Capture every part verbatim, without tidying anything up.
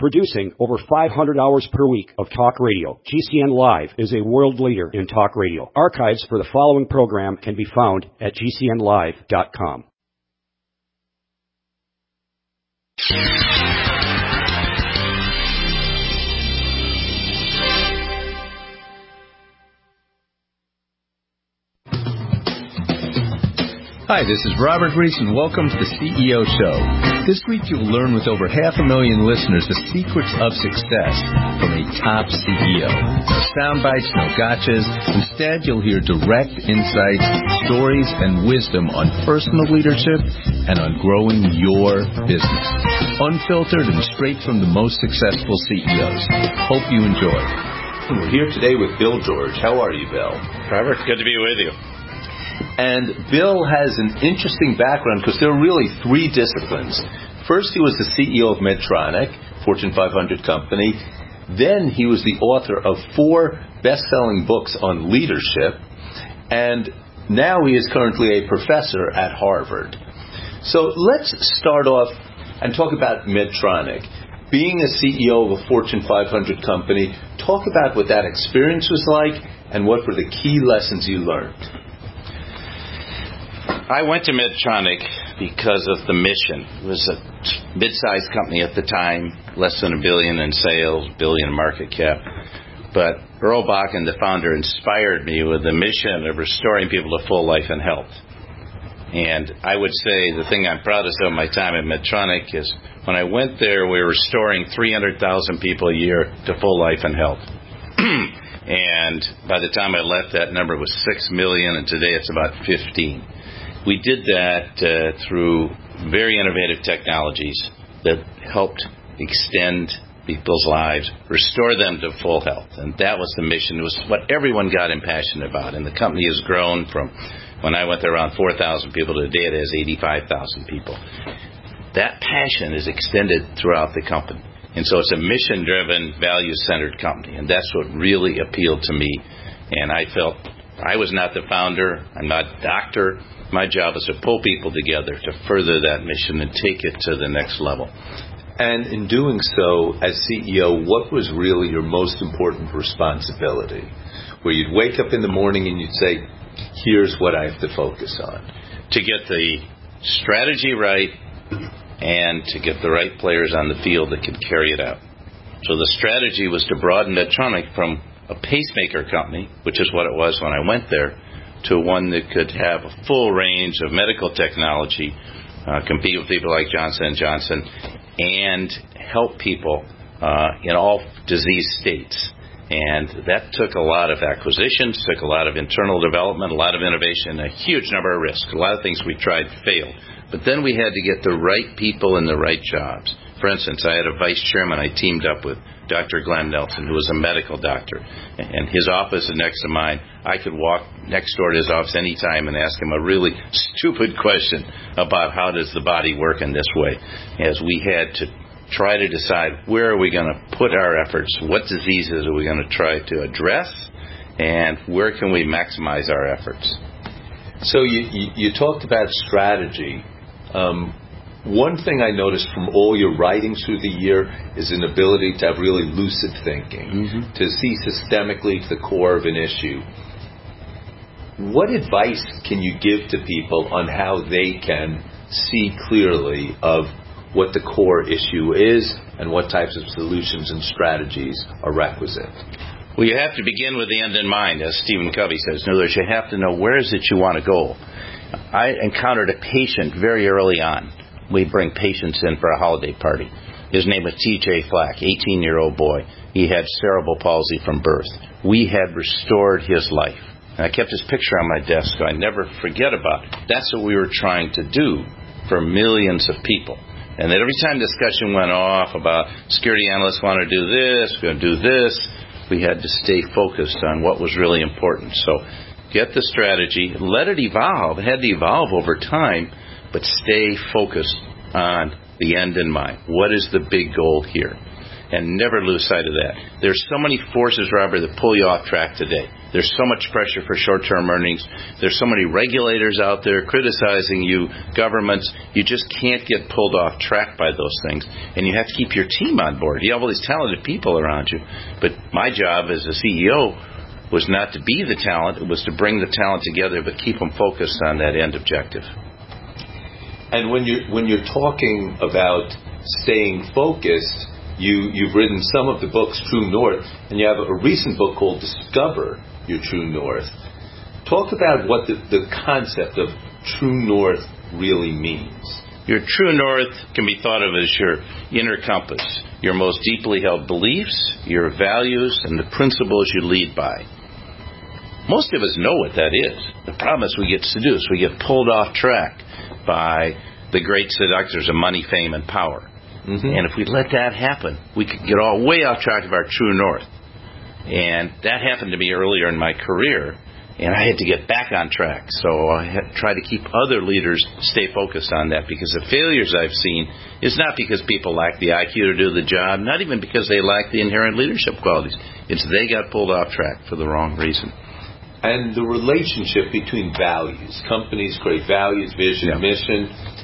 Producing over five hundred hours per week of talk radio, G C N Live is a world leader in talk radio. Archives for the following program can be found at G C N live dot com. Hi, this is Robert Reese, and welcome to the C E O Show. This week you'll learn with over half a million listeners the secrets of success from a top C E O. No sound bites, no gotchas. Instead, you'll hear direct insights, stories, and wisdom on personal leadership and on growing your business. Unfiltered and straight from the most successful C E Os. Hope you enjoy. We're here today with Bill George. How are you, Bill? Robert, good to be with you. And Bill has an interesting background because there are really three disciplines. First, he was the C E O of Medtronic, Fortune five hundred company. Then he was the author of four best-selling books on leadership. And now he is currently a professor at Harvard. So let's start off and talk about Medtronic. Being a C E O of a Fortune five hundred company, talk about what that experience was like and what were the key lessons you learned. I went to Medtronic because of the mission. It was a mid-sized company at the time, less than a billion in sales, billion in market cap. But Earl Bakken, the founder, inspired me with the mission of restoring people to full life and health. And I would say the thing I'm proudest of my time at Medtronic is when I went there, we were restoring three hundred thousand people a year to full life and health. And by the time I left, that number was six million, and today it's about fifteen. We did that uh, through very innovative technologies that helped extend people's lives, restore them to full health. And that was the mission. It was what everyone got impassioned about. And the company has grown from, when I went there, around four thousand people. Today it has eighty-five thousand people. That passion is extended throughout the company. And so it's a mission-driven, value-centered company. And that's what really appealed to me. And I felt I was not the founder. I'm not a doctor. My job is to pull people together to further that mission and take it to the next level. And in doing so, as C E O, what was really your most important responsibility? Where you'd wake up in the morning and you'd say, here's what I have to focus on. To get the strategy right and to get the right players on the field that can carry it out. So the strategy was to broaden Medtronic from a pacemaker company, which is what it was when I went there, to one that could have a full range of medical technology, uh, compete with people like Johnson and Johnson, and help people uh, in all disease states. And that took a lot of acquisitions, took a lot of internal development, a lot of innovation, a huge number of risks. A lot of things we tried failed. But then we had to get the right people in the right jobs. For instance, I had a vice chairman I teamed up with, Doctor Glenn Nelson, who was a medical doctor. And his office is next to mine. I could walk next door to his office any time and ask him a really stupid question about how does the body work in this way. As we had to try to decide where are we going to put our efforts, what diseases are we going to try to address, and where can we maximize our efforts. So you, you, you talked about strategy. Um, One thing I noticed from all your writings through the year is an ability to have really lucid thinking, mm-hmm. to see systemically to the core of an issue. What advice can you give to people on how they can see clearly of what the core issue is and what types of solutions and strategies are requisite? Well, you have to begin with the end in mind, as Stephen Covey says. In other words, you have to know where is it you want to go. I encountered a patient very early on. We bring patients in for a holiday party. His name was T J Flack, eighteen-year-old boy. He had cerebral palsy from birth. We had restored his life. And I kept his picture on my desk so I never forget about it. That's what we were trying to do for millions of people. And then every time discussion went off about security analysts want to do this, we're going to do this, we had to stay focused on what was really important. So get the strategy, let it evolve. It had to evolve over time, but stay focused on the end in mind. What is the big goal here? and never lose sight of that. There's so many forces, Robert, that pull you off track today. There's so much pressure for short-term earnings. There's so many regulators out there criticizing you, governments. You just can't get pulled off track by those things. And you have to keep your team on board. You have all these talented people around you. But my job as a C E O was not to be the talent. It was to bring the talent together, but keep them focused on that end objective. And when you're, when you're talking about staying focused, You, you've written some of the books, True North, and you have a recent book called Discover Your True North. Talk about what the, the concept of True North really means. Your True North can be thought of as your inner compass, your most deeply held beliefs, your values, and the principles you lead by. Most of us know what that is. The problem is we get seduced. We get pulled off track by the great seductors of money, fame, and power. Mm-hmm. And if we let that happen, we could get all way off track of our true north. And that happened to me earlier in my career, and I had to get back on track. So I had to try to keep other leaders stay focused on that, because the failures I've seen is not because people lack the I Q to do the job, not even because they lack the inherent leadership qualities. It's they got pulled off track for the wrong reason. And the relationship between values. Companies create values, vision, yeah. mission,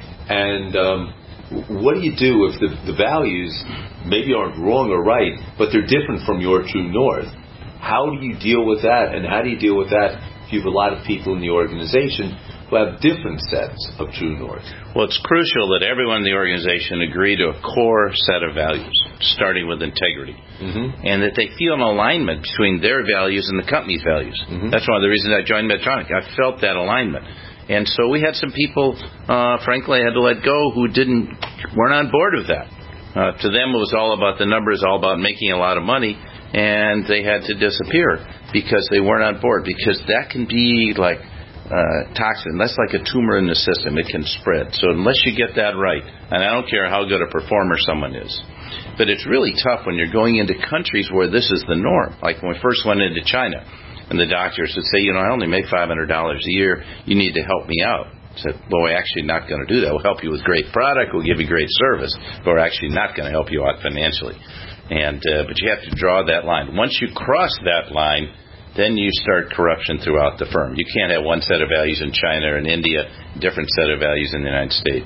and um, what do you do if the, the values maybe aren't wrong or right, but they're different from your true north? How do you deal with that? And how do you deal with that if you have a lot of people in the organization who have different sets of true north? Well, it's crucial that everyone in the organization agree to a core set of values, starting with integrity, mm-hmm. and that they feel an alignment between their values and the company's values. Mm-hmm. That's one of the reasons I joined Medtronic. I felt that alignment. And so we had some people, uh, frankly, I had to let go who didn't, weren't on board with that. Uh, to them, it was all about the numbers, all about making a lot of money, and they had to disappear because they weren't on board. Because that can be like uh, toxin. That's like a tumor in the system. It can spread. So unless you get that right, and I don't care how good a performer someone is, but it's really tough when you're going into countries where this is the norm. Like when we first went into China. And the doctors would say, you know, I only make five hundred dollars a year. You need to help me out. I said, well, we're actually not going to do that. We'll help you with great product. We'll give you great service. But we're actually not going to help you out financially. And uh, but you have to draw that line. Once you cross that line, then you start corruption throughout the firm. You can't have one set of values in China or in India, different set of values in the United States.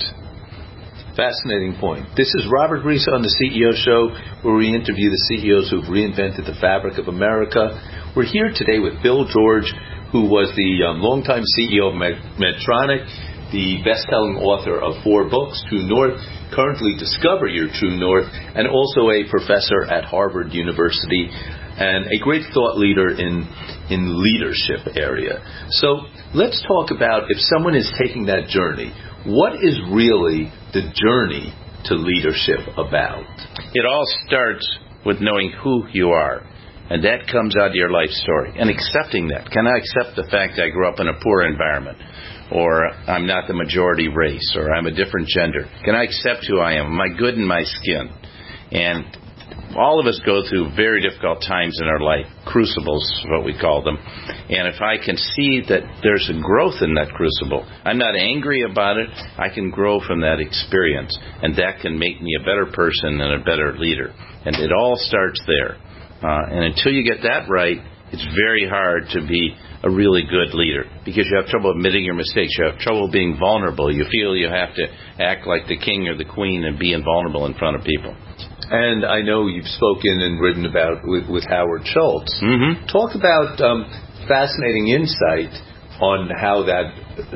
Fascinating point. This is Robert Griesa on the C E O Show, where we interview the C E Os who've reinvented the fabric of America. We're here today with Bill George, who was the um, longtime C E O of Med- Medtronic, the best-selling author of four books, True North, currently Discover Your True North, and also a professor at Harvard University, and a great thought leader in in leadership area. So let's talk about, if someone is taking that journey, what is really the journey to leadership about? It all starts with knowing who you are. And that comes out of your life story. And accepting that. Can I accept the fact I grew up in a poor environment? Or I'm not the majority race? Or I'm a different gender? Can I accept who I am? Am I good in my skin? And all of us go through very difficult times in our life. Crucibles is what we call them. And if I can see that there's a growth in that crucible, I'm not angry about it. I can grow from that experience. And that can make me a better person and a better leader. And it all starts there. Uh, and until you get that right, it's very hard to be a really good leader, because you have trouble admitting your mistakes. You have trouble being vulnerable. You feel you have to act like the king or the queen and be invulnerable in front of people. And I know you've spoken and written about with, with Howard Schultz. Mm-hmm. Talk about um, fascinating insight on how that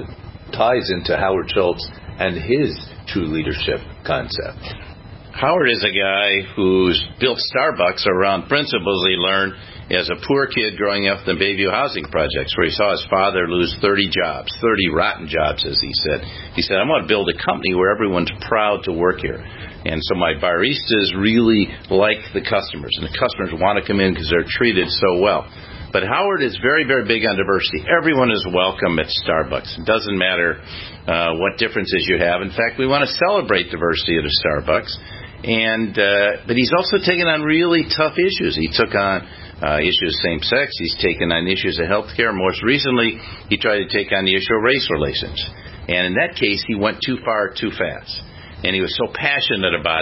ties into Howard Schultz and his true leadership concept. Howard is a guy who's built Starbucks around principles he learned as a poor kid growing up in the Bayview housing projects, where he saw his father lose thirty jobs, thirty rotten jobs, as he said. He said, I want to build a company where everyone's proud to work here. And so my baristas really like the customers, and the customers want to come in because they're treated so well. But Howard is very, very big on diversity. Everyone is welcome at Starbucks. It doesn't matter uh, what differences you have. In fact, we want to celebrate diversity at a Starbucks. And uh, but he's also taken on really tough issues. He took on uh, issues of same-sex. He's taken on issues of health care. Most recently, he tried to take on the issue of race relations. And in that case, he went too far too fast. And he was so passionate about it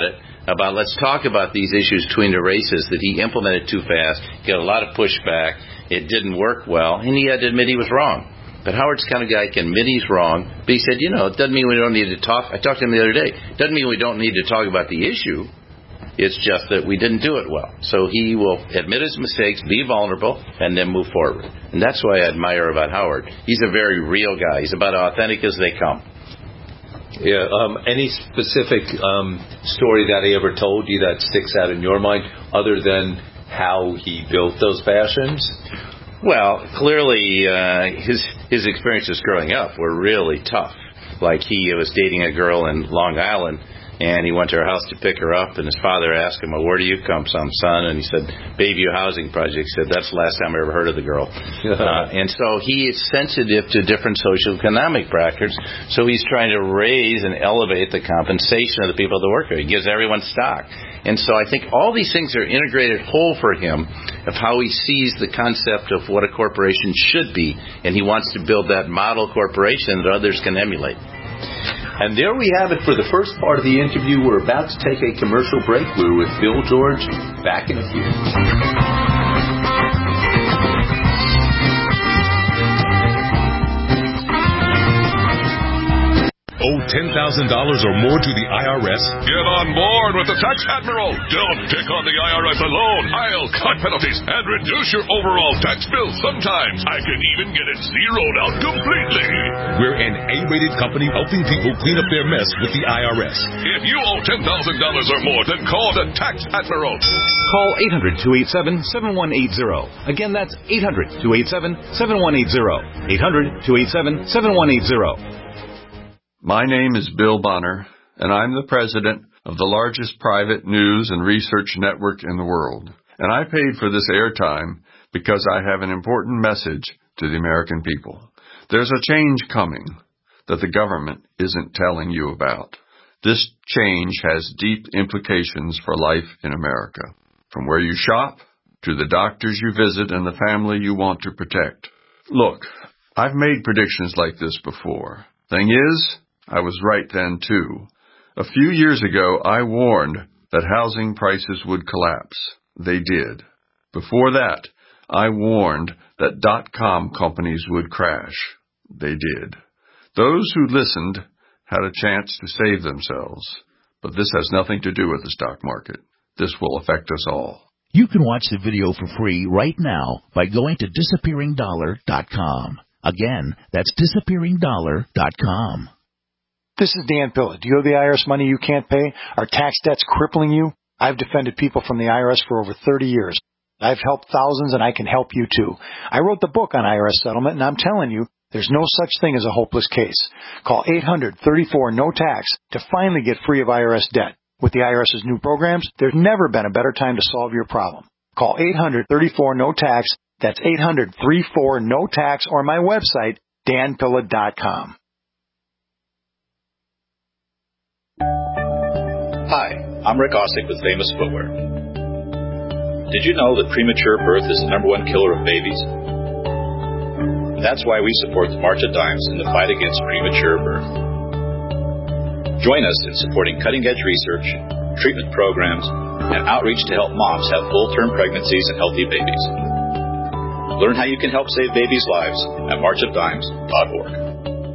about let's talk about these issues between the races that he implemented too fast, got a lot of pushback, it didn't work well, and he had to admit he was wrong. But Howard's the kind of guy can admit he's wrong, but he said, you know, it doesn't mean we don't need to talk. I talked to him the other day. It doesn't mean we don't need to talk about the issue. It's just that we didn't do it well. So he will admit his mistakes, be vulnerable, and then move forward. And that's what I admire about Howard. He's a very real guy. He's about as authentic as they come. Yeah. Um, any specific um, story that he ever told you that sticks out in your mind, other than how he built those fashions? Well, clearly uh, his his experiences growing up were really tough. Like he was dating a girl in Long Island, and he went to her house to pick her up, and his father asked him, well, where do you come from, son? And he said, Bayview Housing Project. He said, that's the last time I ever heard of the girl. uh, and so he is sensitive to different socioeconomic brackets, so he's trying to raise and elevate the compensation of the people that work there. He gives everyone stock. And so I think all these things are integrated whole for him of how he sees the concept of what a corporation should be, and he wants to build that model corporation that others can emulate. And there we have it for the first part of the interview. We're about to take a commercial break. We're with Bill George. Back in a few. Owe ten thousand dollars or more to the I R S? Get on board with the Tax Admiral. Don't pick on the I R S alone. I'll cut penalties and reduce your overall tax bill. Sometimes I can even get it zeroed out completely. We're an A-rated company helping people clean up their mess with the I R S. If you owe ten thousand dollars or more, then call the Tax Admiral. Call eight hundred, two eight seven, seven one eight zero. Again, that's eight hundred, two eight seven, seven one eight zero. eight hundred, two eight seven, seven one eight zero. My name is Bill Bonner, and I'm the president of the largest private news and research network in the world. And I paid for this airtime because I have an important message to the American people. There's a change coming that the government isn't telling you about. This change has deep implications for life in America, from where you shop to the doctors you visit and the family you want to protect. Look, I've made predictions like this before. Thing is, I was right then, too. A few years ago, I warned that housing prices would collapse. They did. Before that, I warned that dot-com companies would crash. They did. Those who listened had a chance to save themselves. But this has nothing to do with the stock market. This will affect us all. You can watch the video for free right now by going to disappearing dollar dot com. Again, that's disappearing dollar dot com. This is Dan Pilla. Do you owe the I R S money you can't pay? Are tax debts crippling you? I've defended people from the I R S for over thirty years. I've helped thousands, and I can help you, too. I wrote the book on I R S settlement, and I'm telling you, there's no such thing as a hopeless case. Call eight hundred, thirty-four, no tax to finally get free of I R S debt. With the IRS's new programs, there's never been a better time to solve your problem. Call eight hundred, thirty-four, no tax. That's eight hundred, thirty-four, no tax, or my website, dan pilla dot com. Hi, I'm Rick Ossick with Famous Footwear. Did you know that premature birth is the number one killer of babies? That's why we support the March of Dimes in the fight against premature birth. Join us in supporting cutting-edge research, treatment programs, and outreach to help moms have full-term pregnancies and healthy babies. Learn how you can help save babies' lives at march of dimes dot org.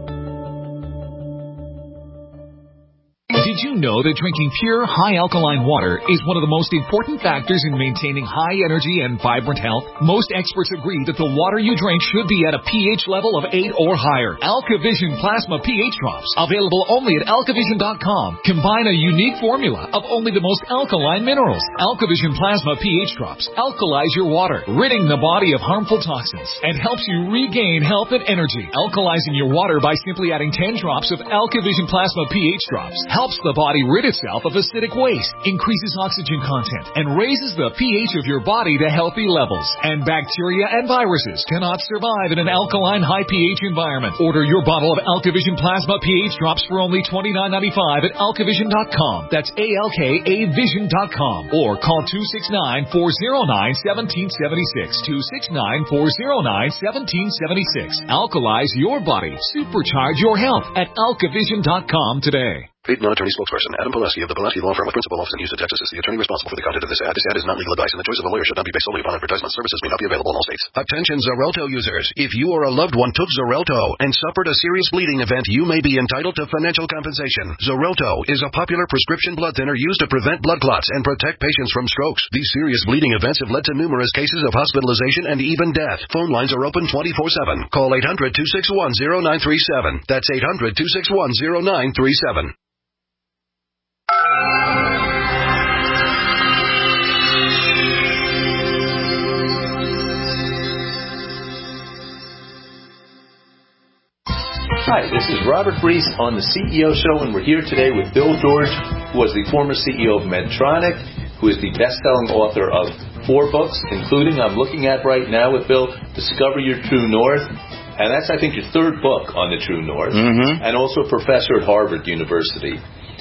Did you know that drinking pure, high alkaline water is one of the most important factors in maintaining high energy and vibrant health? Most experts agree that the water you drink should be at a pH level of eight or higher. AlkaVision Plasma pH Drops, available only at alkavision dot com, combine a unique formula of only the most alkaline minerals. AlkaVision Plasma pH Drops alkalize your water, ridding the body of harmful toxins, and helps you regain health and energy. Alkalizing your water by simply adding ten drops of AlkaVision Plasma pH Drops helps the body rid itself of acidic waste, increases oxygen content, and raises the pH of your body to healthy levels. And bacteria and viruses cannot survive in an alkaline high pH environment. Order your bottle of AlkaVision Plasma pH Drops for only twenty-nine ninety-five at alkavision dot com. That's A L K A vision dot com. Or call two six nine, four oh nine, one seven seven six. two six nine, four oh nine, one seven seven six. Alkalize your body. Supercharge your health at alkavision dot com today. Paid non-attorney spokesperson Adam Pulaski of the Pulaski Law Firm with principal office in Houston, Texas is the attorney responsible for the content of this ad. This ad is not legal advice, and the choice of a lawyer should not be based solely upon advertisement. Services may not be available in all states. Attention Xarelto users. If you or a loved one took Xarelto and suffered a serious bleeding event, you may be entitled to financial compensation. Xarelto is a popular prescription blood thinner used to prevent blood clots and protect patients from strokes. These serious bleeding events have led to numerous cases of hospitalization and even death. Phone lines are open twenty-four seven. Call eight hundred, two six one, zero nine three seven. That's eight hundred, two six one, zero nine three seven. Hi, this is Robert Breeze on the C E O Show, and we're here today with Bill George, who was the former C E O of Medtronic, who is the best-selling author of four books, including, I'm looking at right now with Bill, Discover Your True North, and that's, I think, your third book on the True North, mm-hmm. and also a professor at Harvard University.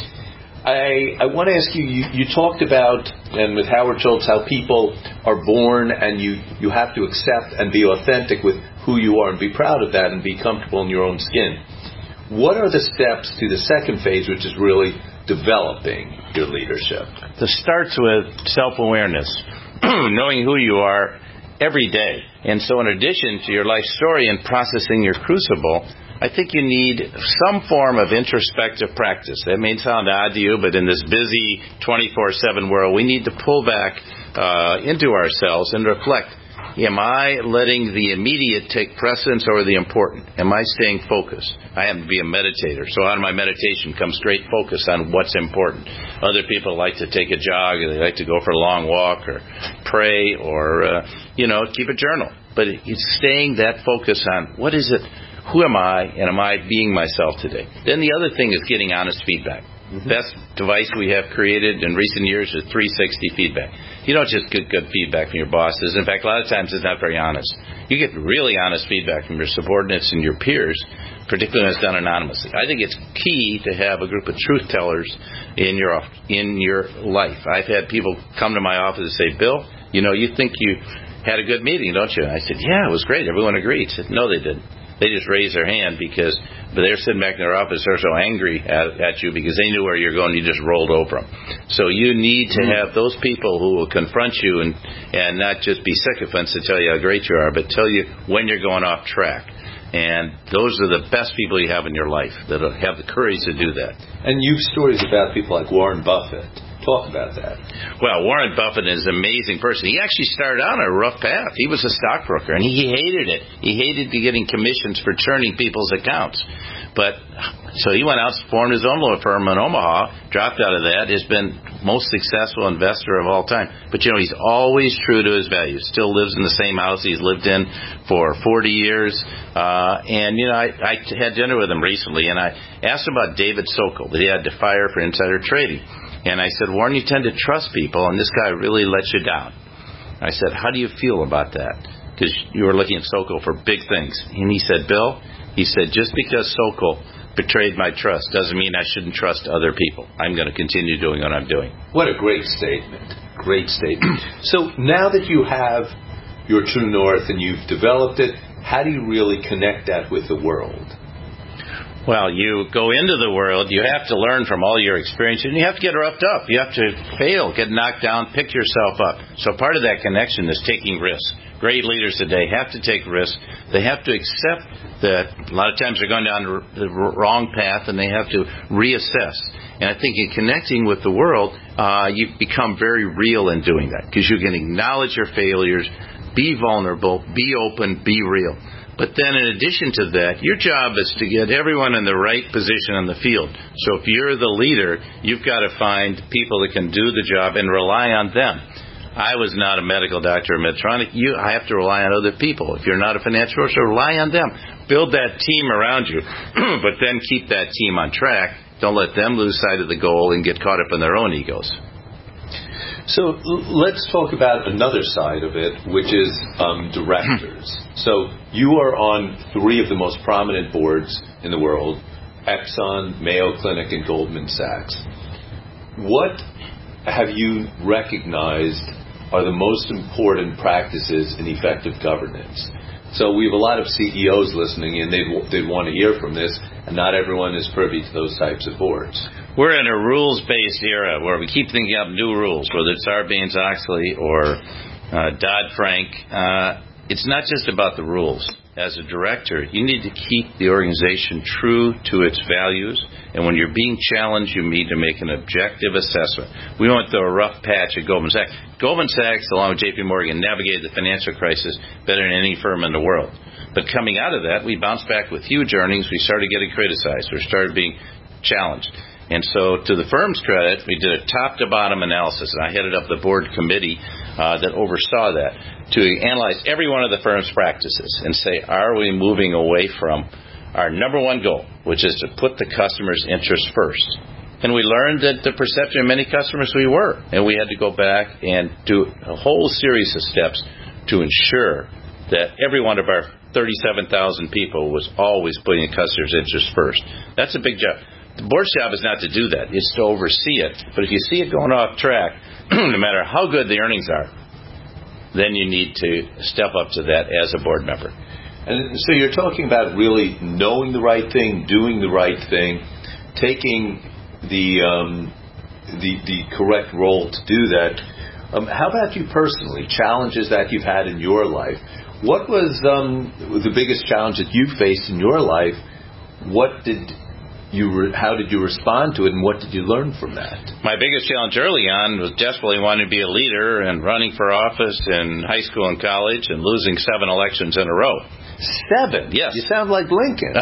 I, I want to ask you, you, you talked about, and with Howard Schultz, how people are born and you, you have to accept and be authentic with who you are and be proud of that and be comfortable in your own skin. What are the steps to the second phase, which is really developing your leadership? This starts with self-awareness, knowing who you are every day. And so in addition to your life story and processing your crucible, I think you need some form of introspective practice. That may sound odd to you, but in this busy twenty-four seven world, we need to pull back uh, into ourselves and reflect. Am I letting the immediate take precedence over the important? Am I staying focused? I happen to be a meditator, so out of my meditation comes great focus on what's important. Other people like to take a jog, or they like to go for a long walk, or pray, or, uh, you know, keep a journal. But it's staying that focus on what is it? Who am I, and am I being myself today? Then the other thing is getting honest feedback. Mm-hmm. Best device we have created in recent years is three sixty feedback. You don't just get good feedback from your bosses. In fact, a lot of times it's not very honest. You get really honest feedback from your subordinates and your peers, particularly when it's done anonymously. I think it's key to have a group of truth tellers in your in your life. I've had people come to my office and say, Bill, you know, you think you had a good meeting, don't you? And I said, yeah, it was great. Everyone agreed. I said, no, they didn't. They just raised their hand because but they're sitting back in their office. They're so angry at, at you because they knew where you're going. You just rolled over them. So you need to have those people who will confront you and, and not just be sycophants to tell you how great you are, but tell you when you're going off track. And those are the best people you have in your life that have the courage to do that. And you've stories about people like Warren Buffett. Talk about that. Well, Warren Buffett is an amazing person. He actually started out on a rough path. He was a stockbroker, and he hated it. He hated getting commissions for churning people's accounts. But so he went out and formed his own law firm in Omaha, dropped out of that, has been most successful investor of all time. But, you know, he's always true to his values. Still lives in the same house he's lived in for forty years. Uh, and, you know, I, I had dinner with him recently, and I asked him about David Sokol that he had to fire for insider trading. And I said, Warren, you tend to trust people, and this guy really lets you down. I said, how do you feel about that? Because you were looking at Sokol for big things. And he said, Bill, he said, just because Sokol betrayed my trust doesn't mean I shouldn't trust other people. I'm going to continue doing what I'm doing. What a great statement. Great statement. So now that you have your true north and you've developed it, how do you really connect that with the world? Well, you go into the world, you have to learn from all your experience, and you have to get roughed up. You have to fail, get knocked down, pick yourself up. So part of that connection is taking risks. Great leaders today have to take risks. They have to accept that a lot of times they're going down the wrong path, and they have to reassess. And I think in connecting with the world, uh, you become very real in doing that, because you can acknowledge your failures, be vulnerable, be open, be real. But then in addition to that, your job is to get everyone in the right position on the field. So if you're the leader, you've got to find people that can do the job and rely on them. I was not a medical doctor at Medtronic. You, I have to rely on other people. If you're not a financial officer, rely on them. Build that team around you, but then keep that team on track. Don't let them lose sight of the goal and get caught up in their own egos. So let's talk about another side of it, which is um, directors. So you are on three of the most prominent boards in the world, Exxon, Mayo Clinic, and Goldman Sachs. What have you recognized are the most important practices in effective governance? So we have a lot of C E Os listening, and they'd, they'd want to hear from this, and not everyone is privy to those types of boards. We're in a rules-based era where we keep thinking up new rules, whether it's Sarbanes-Oxley or uh, Dodd-Frank. Uh, it's not just about the rules. As a director, you need to keep the organization true to its values, and when you're being challenged, you need to make an objective assessment. We went through a rough patch at Goldman Sachs. Goldman Sachs, along with J P Morgan, navigated the financial crisis better than any firm in the world. But coming out of that, we bounced back with huge earnings. We started getting criticized. We started being challenged. And so, to the firm's credit, we did a top-to-bottom analysis, and I headed up the board committee uh, that oversaw that, to analyze every one of the firm's practices and say, are we moving away from our number one goal, which is to put the customer's interests first? And we learned that the perception of many customers we were, and we had to go back and do a whole series of steps to ensure that every one of our thirty-seven thousand people was always putting the customer's interests first. That's a big job. The board's job is not to do that. It's to oversee it. But if you see it going off track, no matter how good the earnings are, then you need to step up to that as a board member. And so you're talking about really knowing the right thing, doing the right thing, taking the um, the, the correct role to do that. Um, how about you personally? Challenges that you've had in your life. What was um, the biggest challenge that you faced in your life? What did You re- how did you respond to it, and what did you learn from that? My biggest challenge early on was desperately wanting to be a leader and running for office in high school and college and losing seven elections in a row. Seven? Yes. You sound like Lincoln.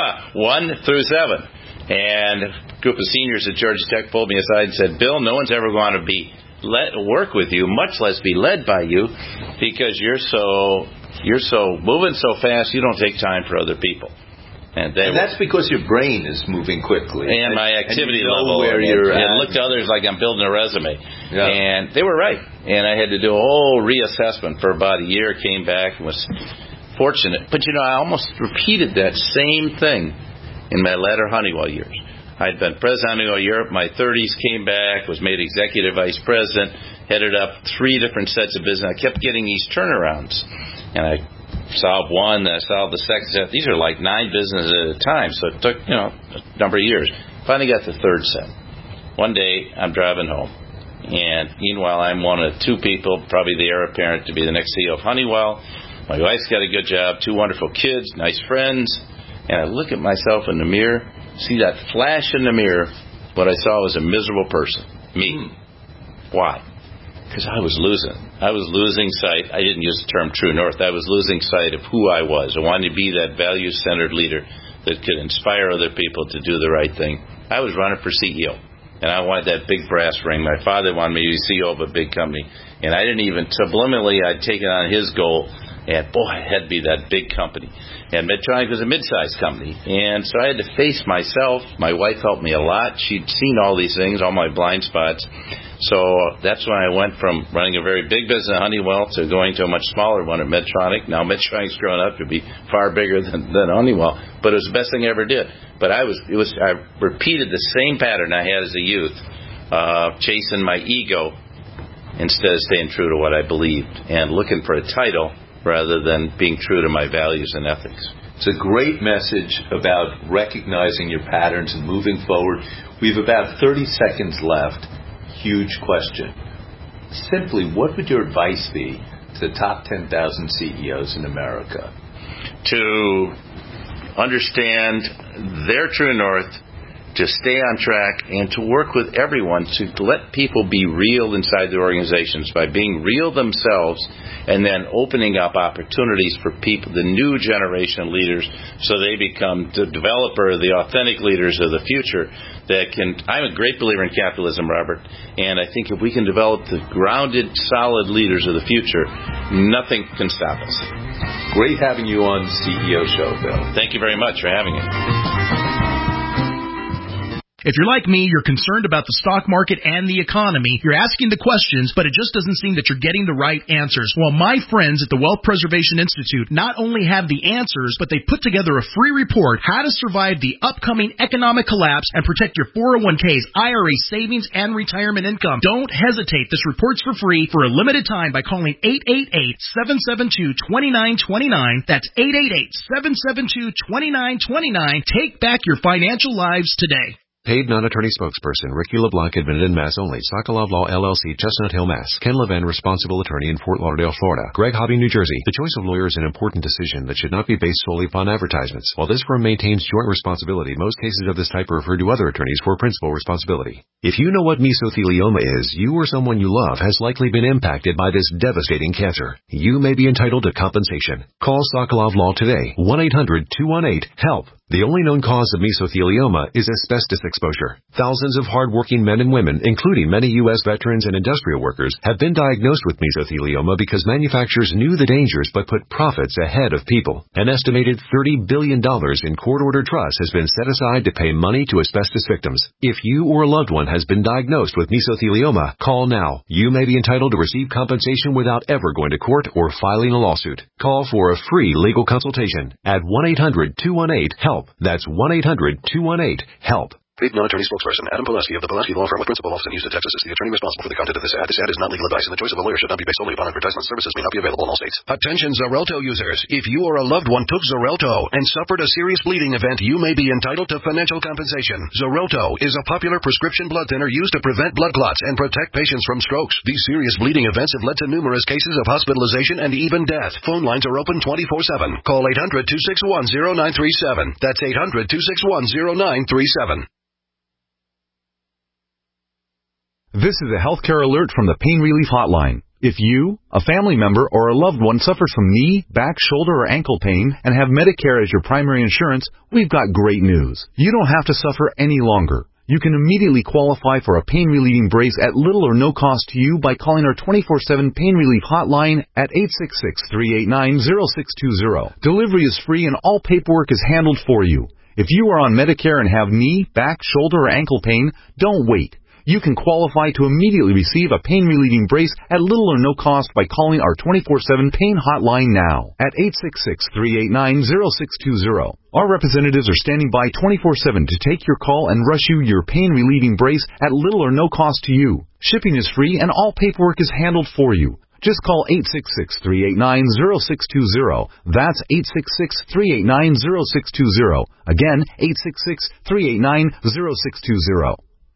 One through seven. And a group of seniors at Georgia Tech pulled me aside and said, Bill, no one's ever going to be let work with you, much less be led by you, because you're so you're so moving so fast you don't take time for other people. And, and that's because your brain is moving quickly. And, and my activity and you know level. Where and you're it, at. It looked to others like I'm building a resume. Yeah. And they were right. And I had to do a whole reassessment for about a year, came back and was fortunate. But, you know, I almost repeated that same thing in my latter Honeywell years. I'd been president of Honeywell Europe, my thirties, came back, was made executive vice president, headed up three different sets of business. I kept getting these turnarounds. And I solved one, then I solved the second set. These are like nine businesses at a time, so it took, you know, a number of years. Finally got the third set. One day, I'm driving home, and meanwhile, I'm one of two people, probably the heir apparent to be the next C E O of Honeywell. My wife's got a good job, two wonderful kids, nice friends, and I look at myself in the mirror, see that flash in the mirror. What I saw was a miserable person, me. Why? Because I was losing. I was losing sight. I didn't use the term true north. I was losing sight of who I was. I wanted to be that value-centered leader that could inspire other people to do the right thing. I was running for C E O, and I wanted that big brass ring. My father wanted me to be C E O of a big company, and I didn't even, subliminally, I'd taken on his goal, and boy, it had to be that big company. And Medtronic was a mid-sized company, and so I had to face myself. My wife helped me a lot. She'd seen all these things, all my blind spots. So that's when I went from running a very big business at Honeywell to going to a much smaller one at Medtronic. Now Medtronic's grown up to be far bigger than, than Honeywell, but it was the best thing I ever did. But I was, it was, I repeated the same pattern I had as a youth, uh, chasing my ego instead of staying true to what I believed and looking for a title rather than being true to my values and ethics. It's a great message about recognizing your patterns and moving forward. We have about thirty seconds left. Huge question. Simply, what would your advice be to the top ten thousand C E Os in America? To understand their true north, to stay on track, and to work with everyone to let people be real inside their organizations by being real themselves and then opening up opportunities for people, the new generation of leaders, so they become the developer, the authentic leaders of the future that can... I'm a great believer in capitalism, Robert, and I think if we can develop the grounded, solid leaders of the future, nothing can stop us. Great having you on the C E O Show, Bill. Thank you very much for having me. If you're like me, you're concerned about the stock market and the economy. You're asking the questions, but it just doesn't seem that you're getting the right answers. Well, my friends at the Wealth Preservation Institute not only have the answers, but they put together a free report, How to Survive the Upcoming Economic Collapse and Protect Your four oh one k's, I R A savings, and retirement income. Don't hesitate. This report's for free for a limited time by calling eight eight eight, seven seven two, two nine two nine. That's eight eight eight, seven seven two, two nine two nine. Take back your financial lives today. Paid non-attorney spokesperson Ricky LeBlanc, admitted in Mass only. Sokolov Law, L L C, Chestnut Hill, Mass. Ken Levin, responsible attorney in Fort Lauderdale, Florida. Greg Hobby, New Jersey. The choice of lawyer is an important decision that should not be based solely upon advertisements. While this firm maintains joint responsibility, most cases of this type are referred to other attorneys for principal responsibility. If you know what mesothelioma is, you or someone you love has likely been impacted by this devastating cancer. You may be entitled to compensation. Call Sokolov Law today. one eight hundred two one eight HELP. The only known cause of mesothelioma is asbestos exposure. Thousands of hardworking men and women, including many U S veterans and industrial workers, have been diagnosed with mesothelioma because manufacturers knew the dangers but put profits ahead of people. An estimated thirty billion dollars in court-ordered trust has been set aside to pay money to asbestos victims. If you or a loved one has been diagnosed with mesothelioma, call now. You may be entitled to receive compensation without ever going to court or filing a lawsuit. Call for a free legal consultation at one eight hundred two one eight HELP. That's one eight hundred two one eight HELP. Paid non-attorney spokesperson Adam Pulaski of the Pulaski Law Firm with principal office in Houston, Texas is the attorney responsible for the content of this ad. This ad is not legal advice, and the choice of a lawyer should not be based solely upon advertisement. Services may not be available in all states. Attention Xarelto users. If you or a loved one took Xarelto and suffered a serious bleeding event, you may be entitled to financial compensation. Xarelto is a popular prescription blood thinner used to prevent blood clots and protect patients from strokes. These serious bleeding events have led to numerous cases of hospitalization and even death. Phone lines are open twenty-four seven. Call eight hundred two six one zero nine three seven. That's eight hundred two six one zero nine three seven. This is a healthcare alert from the Pain Relief Hotline. If you, a family member, or a loved one suffers from knee, back, shoulder, or ankle pain and have Medicare as your primary insurance, we've got great news. You don't have to suffer any longer. You can immediately qualify for a pain-relieving brace at little or no cost to you by calling our twenty-four seven Pain Relief Hotline at eight six six, three eight nine, zero six two zero. Delivery is free and all paperwork is handled for you. If you are on Medicare and have knee, back, shoulder, or ankle pain, don't wait. You can qualify to immediately receive a pain-relieving brace at little or no cost by calling our twenty-four seven Pain Hotline now at eight six six, three eight nine, zero six two zero. Our representatives are standing by twenty-four seven to take your call and rush you your pain-relieving brace at little or no cost to you. Shipping is free and all paperwork is handled for you. Just call eight six six, three eight nine, zero six two zero. That's eight six six, three eight nine, zero six two zero. Again, eight six six, three eight nine, zero six two zero.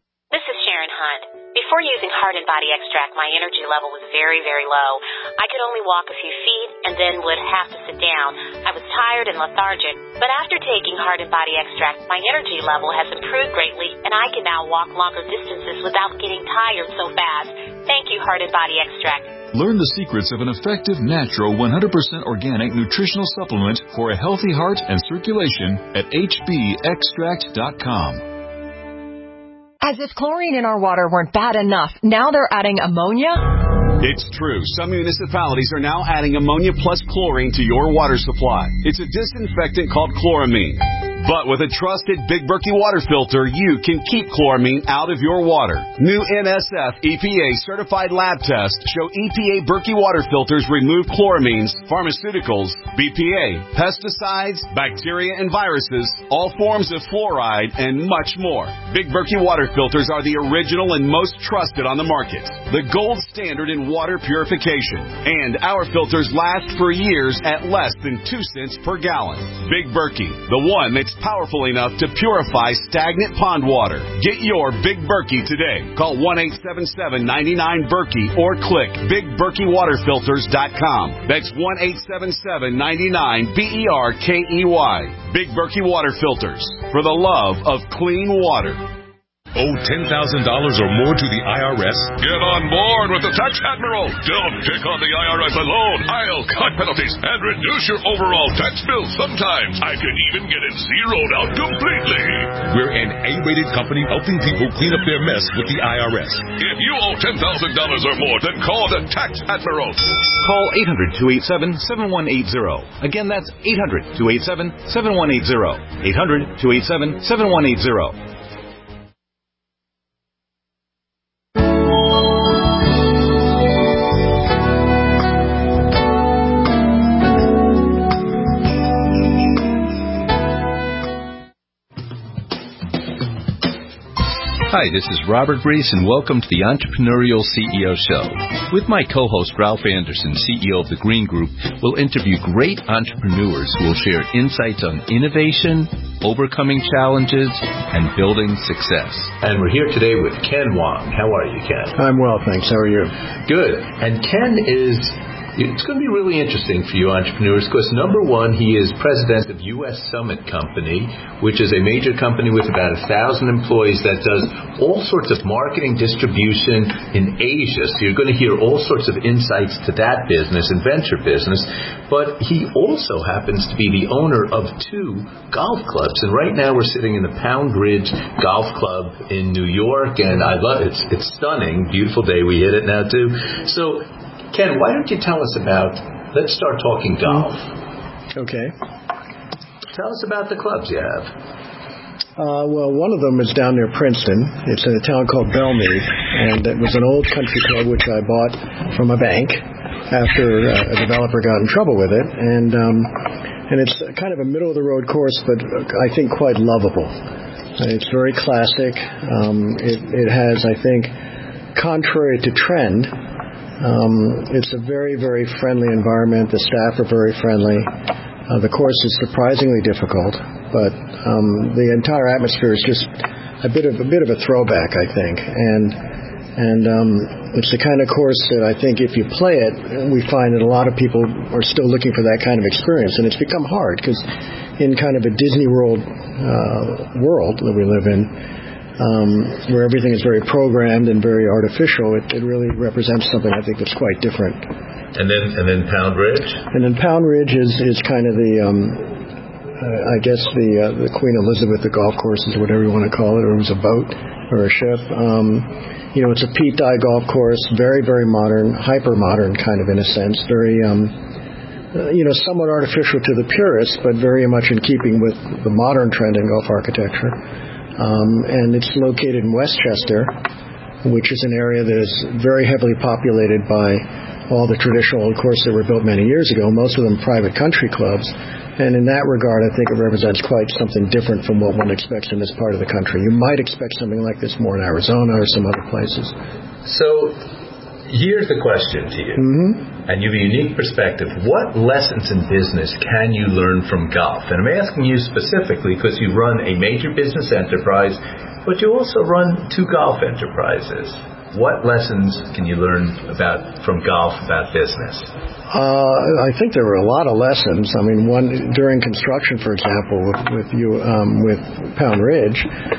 Before using Heart and Body Extract, my energy level was very, very low. I could only walk a few feet and then would have to sit down. I was tired and lethargic. But after taking Heart and Body Extract, my energy level has improved greatly, and I can now walk longer distances without getting tired so fast. Thank you, Heart and Body Extract. Learn the secrets of an effective, natural, one hundred percent organic nutritional supplement for a healthy heart and circulation at H B extract dot com. As if chlorine in our water weren't bad enough, now they're adding ammonia? It's true. Some municipalities are now adding ammonia plus chlorine to your water supply. It's a disinfectant called chloramine. But with a trusted Big Berkey water filter, you can keep chloramine out of your water. New N S F E P A certified lab tests show E P A Berkey water filters remove chloramines, pharmaceuticals, B P A, pesticides, bacteria and viruses, all forms of fluoride, and much more. Big Berkey water filters are the original and most trusted on the market. The gold standard in water purification. And our filters last for years at less than two cents per gallon. Big Berkey, the one that's powerful enough to purify stagnant pond water. Get your Big Berkey today. Call one eight seven seven, nine nine, Berkey or click big berkey water filters dot com. That's one eight seven seven, nine nine, B E R K E Y. Big Berkey Water Filters. For the love of clean water. Owe ten thousand dollars or more to the I R S? Get on board with the Tax Admiral. Don't take on the I R S alone. I'll cut penalties and reduce your overall tax bill. Sometimes I can even get it zeroed out completely. We're an A-rated company helping people clean up their mess with the I R S. If you owe ten thousand dollars or more, then call the Tax Admiral. Call eight hundred, two eight seven, seven one eight zero. Again, that's eight hundred, two eight seven, seven one eight zero. eight hundred, two eight seven, seven one eight zero. Hi, this is Robert Reese, and welcome to the Entrepreneurial C E O Show. With my co-host, Ralph Anderson, C E O of the Green Group, we'll interview great entrepreneurs who will share insights on innovation, overcoming challenges and building success. And we're here today with Ken Wong. How are you, Ken? I'm well, thanks. How are you? Good. And Ken is... It's going to be really interesting for you entrepreneurs because, number one, he is president of U S Summit Company, which is a major company with about a thousand employees that does all sorts of marketing distribution in Asia. So you're going to hear all sorts of insights to that business and venture business. But he also happens to be the owner of two golf clubs. And right now we're sitting in the Pound Ridge Golf Club in New York. And I love it. It's, it's stunning. Beautiful day. We hit it now, too. So... Ken, why don't you tell us about, let's start talking golf. Okay. Tell us about the clubs you have. Uh, well, one of them is down near Princeton. It's in a town called Belmead, and it was an old country club which I bought from a bank after uh, a developer got in trouble with it. And, um, and it's kind of a middle-of-the-road course, but I think quite lovable. It's very classic. Um, it, it has, I think, contrary to trend, Um, it's a very, very friendly environment. The staff are very friendly. Uh, the course is surprisingly difficult, but um, the entire atmosphere is just a bit of a bit of a throwback, I think. And and um, it's the kind of course that I think if you play it, we find that a lot of people are still looking for that kind of experience, and it's become hard because in kind of a Disney World uh, world that we live in. Um, where everything is very programmed and very artificial, it, it really represents something I think that's quite different. And then, and then Pound Ridge. And then Pound Ridge is, is kind of the, um, uh, I guess the uh, the Queen Elizabeth of golf courses, whatever you want to call it, or it was a boat or a ship. Um, you know, it's a Pete Dye golf course, very, very modern, hyper modern, kind of in a sense, very. Um, uh, you know, somewhat artificial to the purists, but very much in keeping with the modern trend in golf architecture. Um, and it's located in Westchester, which is an area that is very heavily populated by all the traditional courses that were built many years ago, most of them private country clubs. And in that regard, I think it represents quite something different from what one expects in this part of the country. You might expect something like this more in Arizona or some other places. So here's the question to you, mm-hmm. and you have a unique perspective. What lessons in business can you learn from golf? And I'm asking you specifically because you run a major business enterprise, but you also run two golf enterprises. What lessons can you learn about from golf about business? Uh, I think there were a lot of lessons. I mean, one during construction, for example, with, with you um, with Pound Ridge.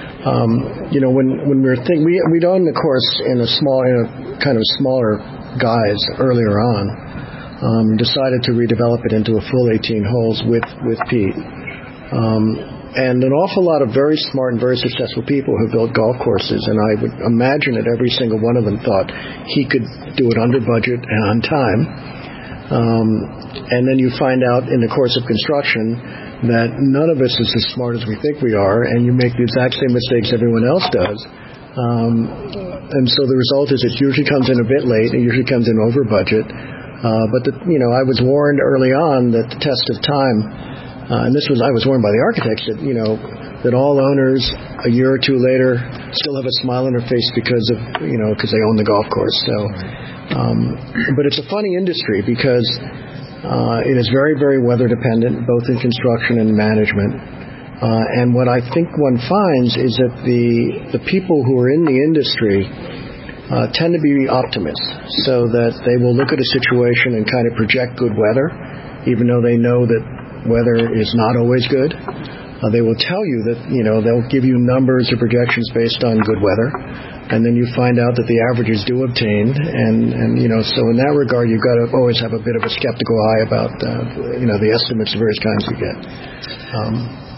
Um, you know, when when we were thinking, we we'd owned the course in a small, in a kind of smaller guise earlier on. Um, decided to redevelop it into a full eighteen holes with with Pete. Um, And an awful lot of very smart and very successful people who built golf courses, and I would imagine that every single one of them thought he could do it under budget and on time. Um, and then you find out in the course of construction that none of us is as smart as we think we are, and you make the exact same mistakes everyone else does. Um, and so the result is it usually comes in a bit late, it usually comes in over budget. Uh, but, the, you know, I was warned early on that the test of time... Uh, and this was, I was warned by the architects that, you know, that all owners a year or two later still have a smile on their face because of, you know, because they own the golf course. So, um, but it's a funny industry because uh, it is very, very weather dependent, both in construction and management. Uh, and what I think one finds is that the the people who are in the industry uh, tend to be optimists, so that they will look at a situation and kind of project good weather, even though they know that weather is not always good. Uh, they will tell you that, you know, they'll give you numbers or projections based on good weather, and then you find out that the averages do obtain, and, and you know, so in that regard, you've got to always have a bit of a skeptical eye about, uh, you know, the estimates of various kinds you get. Um,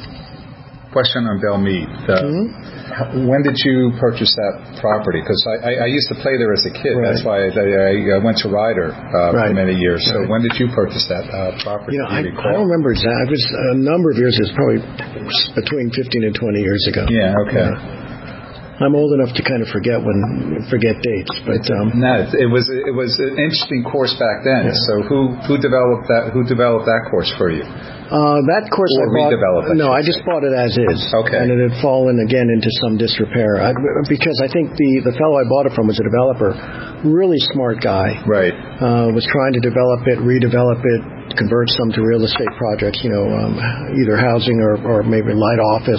Question on Belmead. Uh, mm-hmm. When did you purchase that property? Because I, I, I used to play there as a kid. Right. That's why I, I, I went to Ryder uh, right. for many years. So right. when did you purchase that uh, property? You know, I, I don't remember exactly. It was a number of years. It was probably between fifteen and twenty years ago. Yeah, okay. Yeah. I'm old enough to kind of forget when forget dates, but um, no, it was it was an interesting course back then. Yeah. So who who developed that who developed that course for you? Uh, that course or I bought. I no, I just say. bought it as is. Okay. And it had fallen again into some disrepair I, because I think the the fellow I bought it from was a developer, really smart guy. Right. uh, was trying to develop it, redevelop it, convert some to real estate projects, you know, um, either housing or, or maybe light office.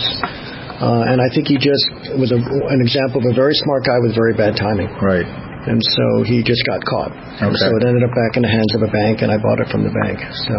Uh, and I think he just was a, an example of a very smart guy with very bad timing. Right. And so he just got caught. Okay. And so it ended up back in the hands of a bank, and I bought it from the bank. So.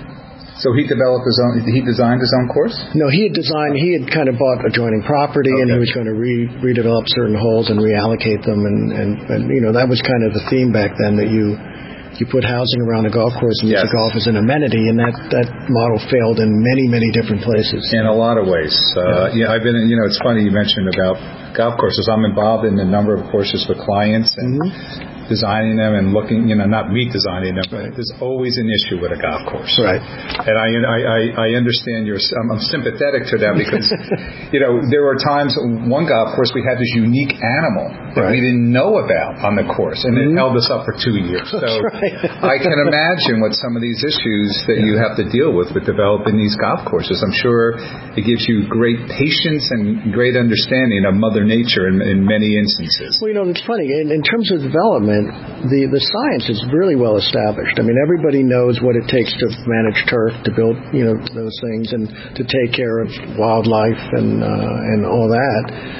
So he developed his own. He designed his own course. No, he had designed. He had kind of bought adjoining property, okay. and he was going to re, redevelop certain holes and reallocate them. And, and, and you know that was kind of the theme back then, that you you put housing around a golf course and use yes. the golf as an amenity, and that that model failed in many many different places. In a lot of ways. Uh, yeah. yeah, I've been. In, you know, it's funny you mentioned about golf courses. I'm involved in a number of courses with clients and. Mm-hmm. designing them and looking, you know, not redesigning them, but there's always an issue with a golf course. Right. And I I, I understand your, I'm, I'm sympathetic to that because, you know, there were times, one golf course, we had this unique animal that right. we didn't know about on the course, and mm-hmm. it held us up for two years. So right. I can imagine what some of these issues that yeah. you have to deal with with developing these golf courses. I'm sure it gives you great patience and great understanding of Mother Nature in, in many instances. Well, you know, it's funny. In, in terms of development, The, the science is really well established. I mean, everybody knows what it takes to manage turf, to build, you know, those things, and to take care of wildlife and uh, and all that.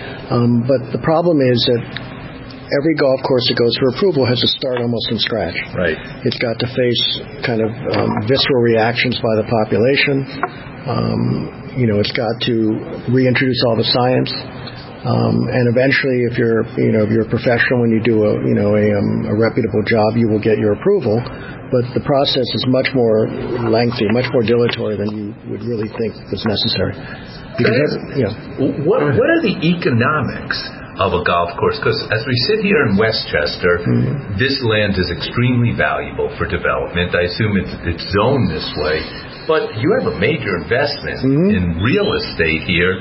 Um, but the problem is that every golf course that goes for approval has to start almost from scratch. Right. It's got to face kind of um, visceral reactions by the population. Um, you know, it's got to reintroduce all the science. Um, and eventually, if you're, you know, if you're a professional and you do a, you know, a, um, a reputable job, you will get your approval. But the process is much more lengthy, much more dilatory than you would really think was necessary. Because, every, you know, what what are the economics of a golf course? Because as we sit here in Westchester, mm-hmm. this land is extremely valuable for development. I assume it's it's zoned this way. But you have a major investment mm-hmm. in real estate here,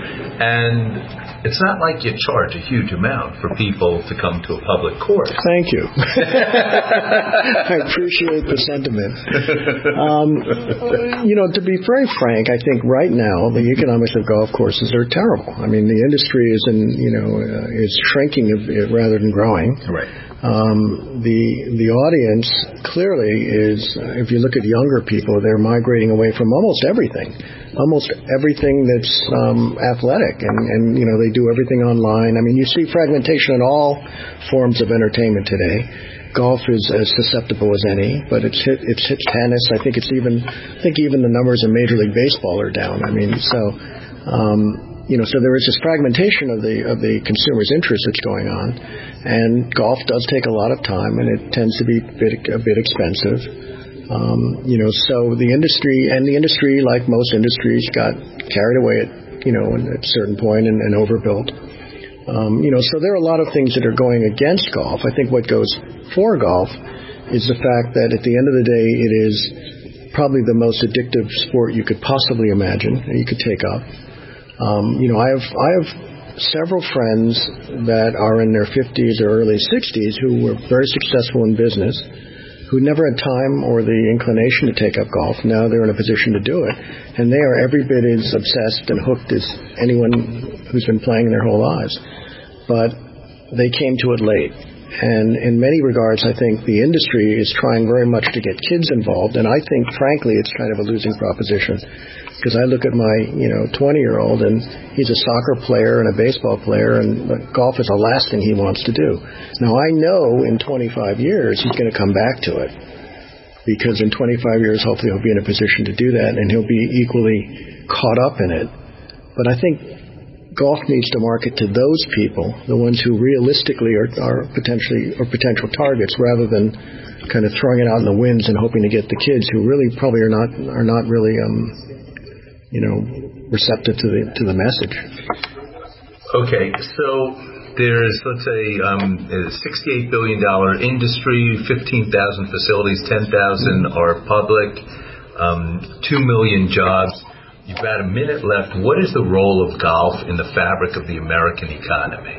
and it's not like you charge a huge amount for people to come to a public course. Thank you. I appreciate the sentiment. Um, you know, to be very frank, I think right now the economics of golf courses are terrible. I mean, the industry is in, you know, uh, is shrinking rather than growing. Right. Um, the the audience clearly is, uh, if you look at younger people, they're migrating away from almost everything, almost everything that's um, athletic, and, and you know they do everything online. I mean, you see fragmentation in all forms of entertainment today. Golf is as susceptible as any, but it's hit it's hit tennis. I think it's even I think even the numbers in Major League Baseball are down. I mean, so. Um, You know, so there is this fragmentation of the of the consumer's interest that's going on, and golf does take a lot of time, and it tends to be a bit, a bit expensive. Um, you know, so the industry and the industry, like most industries, got carried away at you know at a certain point and, and overbuilt. Um, you know, so there are a lot of things that are going against golf. I think what goes for golf is the fact that at the end of the day, it is probably the most addictive sport you could possibly imagine that you could take up. Um, you know, I have I have several friends that are in their fifties or early sixties who were very successful in business, who never had time or the inclination to take up golf. Now they're in a position to do it, and they are every bit as obsessed and hooked as anyone who's been playing their whole lives. But they came to it late. And in many regards, I think the industry is trying very much to get kids involved, and I think, frankly, it's kind of a losing proposition. Because I look at my, you know, twenty-year-old, and he's a soccer player and a baseball player, and golf is the last thing he wants to do. Now, I know in twenty-five years he's going to come back to it, because in twenty-five years, hopefully, he'll be in a position to do that, and he'll be equally caught up in it. But I think golf needs to market to those people, the ones who realistically are, are potentially or potential targets, rather than kind of throwing it out in the winds and hoping to get the kids who really probably are not are not really. Um, you know, receptive to the to the message. Okay, so there's, let's say, um, a sixty-eight billion dollars industry, fifteen thousand facilities, ten thousand mm-hmm. are public, um, two million jobs. You've got a minute left. What is the role of golf in the fabric of the American economy?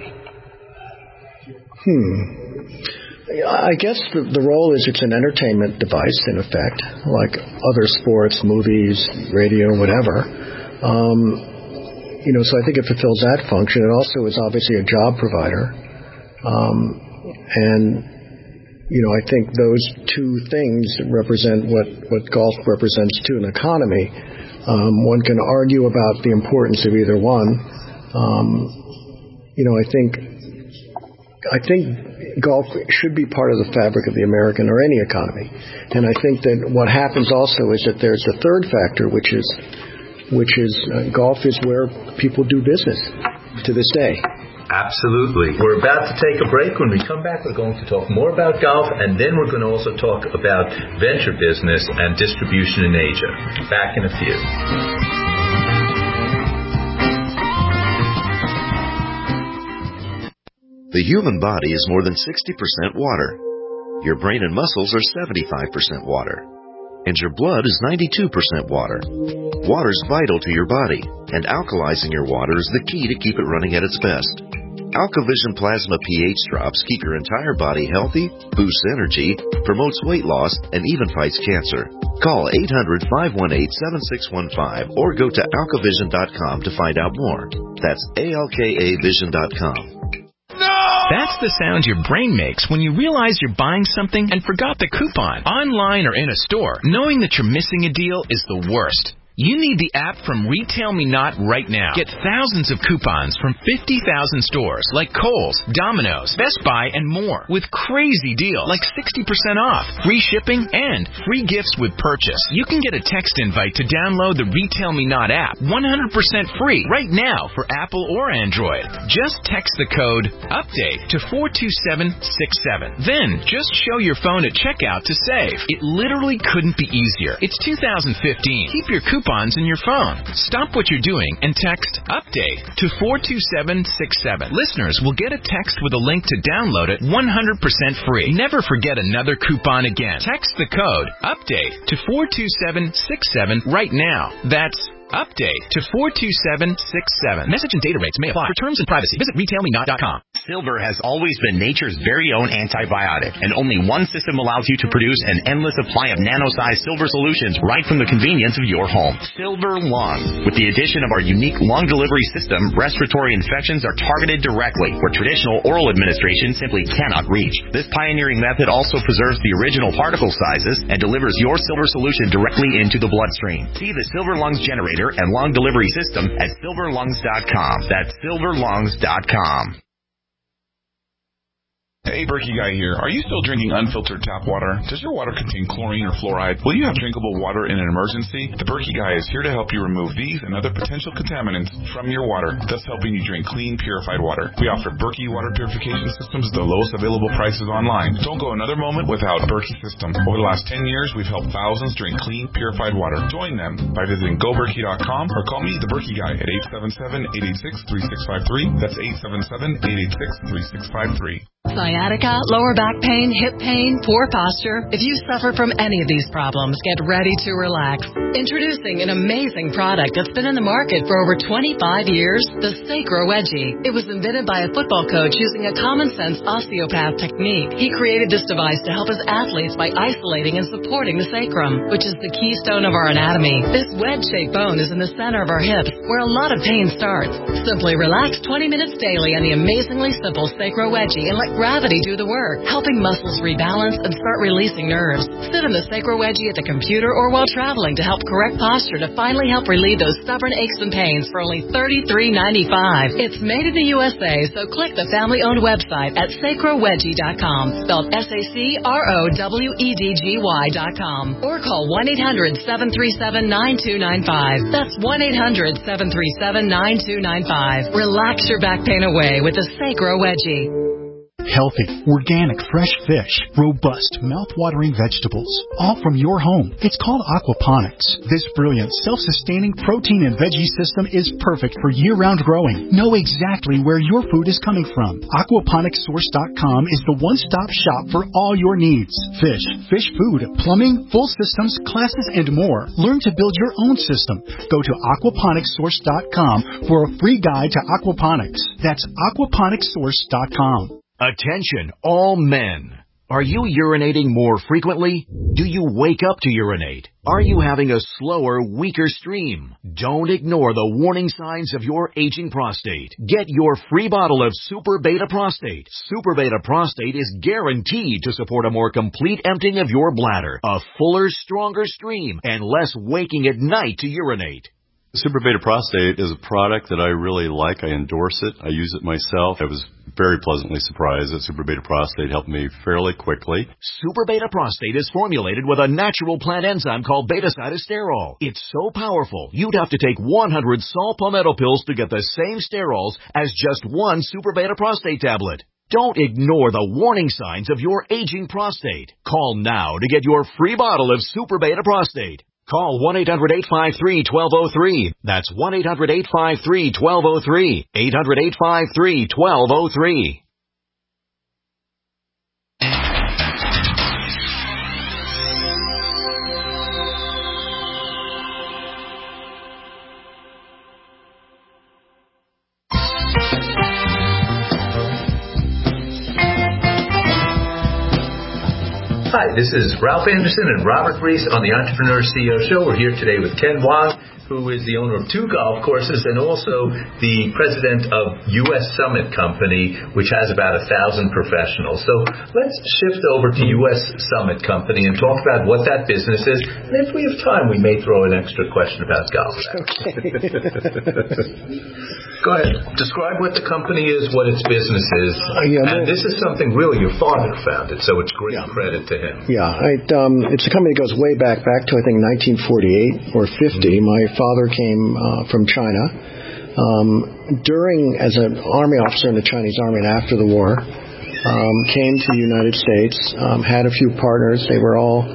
Hmm. I guess the, the role is it's an entertainment device, in effect, like other sports, movies, radio, whatever. Um, you know, so I think it fulfills that function. It also is obviously a job provider. Um, and, you know, I think those two things represent what, what golf represents to an economy. Um, one can argue about the importance of either one. Um, you know, I think, I think golf should be part of the fabric of the American or any economy. And I think that what happens also is that there's the third factor, which is, which is uh, golf is where people do business to this day. Absolutely. We're about to take a break. When we come back, we're going to talk more about golf, and then we're going to also talk about venture business and distribution in Asia. Back in a few. The human body is more than sixty percent water. Your brain and muscles are seventy-five percent water. And your blood is ninety-two percent water. Water is vital to your body, and alkalizing your water is the key to keep it running at its best. AlkaVision Plasma pH drops keep your entire body healthy, boosts energy, promotes weight loss, and even fights cancer. Call eight hundred, five one eight, seven six one five or go to alka vision dot com to find out more. That's A L K A vision dot com. That's the sound your brain makes when you realize you're buying something and forgot the coupon. Online or in a store, knowing that you're missing a deal is the worst. You need the app from Retail Me Not right now. Get thousands of coupons from fifty thousand stores like Kohl's, Domino's, Best Buy, and more with crazy deals like sixty percent off, free shipping, and free gifts with purchase. You can get a text invite to download the Retail Me Not app one hundred percent free right now for Apple or Android. Just text the code UPDATE to four two seven six seven. Then just show your phone at checkout to save. It literally couldn't be easier. It's two thousand fifteen. Keep your coupons in your phone. Stop what you're doing and text UPDATE to four two seven six seven. Listeners will get a text with a link to download it one hundred percent free. Never forget another coupon again. Text the code UPDATE to four two seven six seven right now. That's UPDATE to four two seven six seven. Message and data rates may apply. For terms and privacy, visit retail me not dot com. Silver has always been nature's very own antibiotic, and only one system allows you to produce an endless supply of nano-sized silver solutions right from the convenience of your home. Silver Lungs. With the addition of our unique lung delivery system, respiratory infections are targeted directly, where traditional oral administration simply cannot reach. This pioneering method also preserves the original particle sizes and delivers your silver solution directly into the bloodstream. See the Silver Lungs generator and lung delivery system at silver lungs dot com. That's silver lungs dot com. Hey, Berkey Guy here. Are you still drinking unfiltered tap water? Does your water contain chlorine or fluoride? Will you have drinkable water in an emergency? The Berkey Guy is here to help you remove these and other potential contaminants from your water, thus helping you drink clean, purified water. We offer Berkey water purification systems at the lowest available prices online. Don't go another moment without Berkey system. Over the last ten years, we've helped thousands drink clean, purified water. Join them by visiting go berkey dot com or call me, the Berkey Guy, at eight seven seven, eight eight six, three six five three. That's eight seven seven, eight eight six, three six five three. Sciatica, lower back pain, hip pain, poor posture. If you suffer from any of these problems, get ready to relax. Introducing an amazing product that's been in the market for over twenty-five years, the Sacro Wedgie. It was invented by a football coach using a common-sense osteopath technique. He created this device to help his athletes by isolating and supporting the sacrum, which is the keystone of our anatomy. This wedge-shaped bone is in the center of our hips, where a lot of pain starts. Simply relax twenty minutes daily on the amazingly simple Sacro Wedgie and let gravity do the work, helping muscles rebalance and start releasing nerves. Sit in the Sacro Wedgie at the computer or while traveling to help correct posture to finally help relieve those stubborn aches and pains for only thirty-three ninety-five. It's made in the U S A, so click the family-owned website at sacro wedgie dot com, spelled S A C R O W E D G Y dot com, or call one eight hundred, seven three seven, nine two nine five. That's one eight hundred, seven three seven, nine two nine five. Relax your back pain away with the Sacro Wedgie. Healthy, organic, fresh fish, robust, mouth-watering vegetables, all from your home. It's called aquaponics. This brilliant, self-sustaining protein and veggie system is perfect for year-round growing. Know exactly where your food is coming from. aquaponics source dot com is the one-stop shop for all your needs. Fish, fish food, plumbing, full systems, classes, and more. Learn to build your own system. Go to aquaponics source dot com for a free guide to aquaponics. That's aquaponics source dot com. Attention, all men. Are you urinating more frequently? Do you wake up to urinate? Are you having a slower, weaker stream? Don't ignore the warning signs of your aging prostate. Get your free bottle of Super Beta Prostate. Super Beta Prostate is guaranteed to support a more complete emptying of your bladder, a fuller, stronger stream, and less waking at night to urinate. Super Beta Prostate is a product that I really like. I endorse it. I use it myself. I was very pleasantly surprised that Super Beta Prostate helped me fairly quickly. Super Beta Prostate is formulated with a natural plant enzyme called beta-cytosterol. It's so powerful, you'd have to take one hundred saw palmetto pills to get the same sterols as just one Super Beta Prostate tablet. Don't ignore the warning signs of your aging prostate. Call now to get your free bottle of Super Beta Prostate. Call one eight hundred eight five three one two zero three. That's one eight hundred eight five three one two zero three. eight hundred eight five three one two zero three. Hi, this is Ralph Anderson and Robert Reese on the Entrepreneur C E O Show. We're here today with Ken Wong, who is the owner of two golf courses and also the president of U S Summit Company, which has about a thousand professionals. So let's shift over to U S Summit Company and talk about what that business is. And if we have time, we may throw an extra question about golf. Go ahead. Describe what the company is, what its business is. Uh, yeah, and this is something really your father founded, so it's great yeah. credit to him. Yeah, I, um, it's a company that goes way back, back to I think nineteen forty-eight or fifty. Mm-hmm. My father came uh, from China. Um, during, as an Army officer in the Chinese Army and after the war, um, came to the United States, um, had a few partners. They were all